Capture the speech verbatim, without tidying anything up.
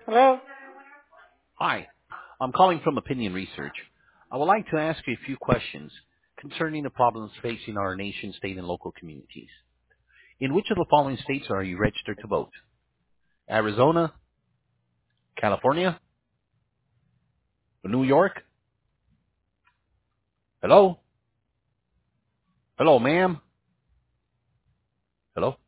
Hello? Hi, I'm calling from Opinion Research. I would like to ask you a few questions concerning the problems facing our nation, state, and local communities. In which of the following states are you registered to vote? Arizona, California, New York? Hello? Hello, ma'am? Hello?